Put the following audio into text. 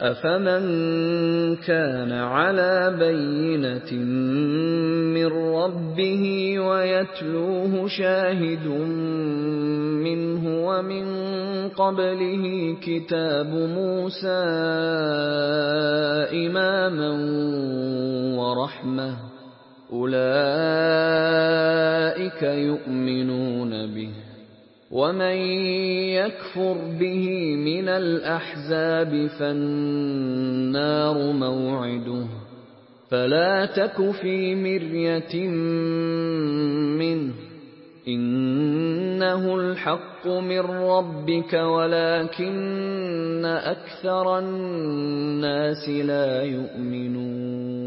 أَفَمَن كَانَ عَلَىٰ بَيِّنَةٍ مِّن رَّبِّهِ وَيَتْلُوهُ شَاهِدٌ مِّنْهُ وَمِن قَبْلِهِ كِتَابُ مُوسَىٰ إِمَامًا وَرَحْمَةً ۚ أُولَٰئِكَ يُؤْمِنُونَ بِهِ ۚ وَمَن يَكْفُرْ بِهِ مِنَ الْأَحْزَابِ فَالنَّارُ مَوْعِدُهُ ۚ فَلَا تَكُ فِي مِرْيَةٍ مِّنْهُ ۚ إِنَّهُ الْحَقُّ مِن رَّبِّكَ وَلَٰكِنَّ أَكْثَرَ النَّاسِ لَا يُؤْمِنُونَ